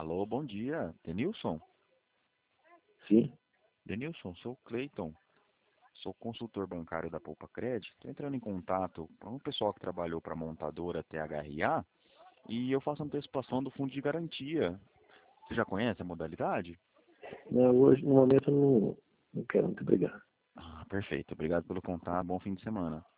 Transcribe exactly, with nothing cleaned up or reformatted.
Alô, bom dia. Denilson? Sim. Denilson, sou o Cleiton. Sou consultor bancário da Poupa Cred. Estou entrando em contato com o pessoal que trabalhou para a montadora T H R A e eu faço antecipação do fundo de garantia. Você já conhece a modalidade? Não, hoje, no momento, eu não, não quero muito brigar. Ah, perfeito. Obrigado pelo contato. Bom fim de semana.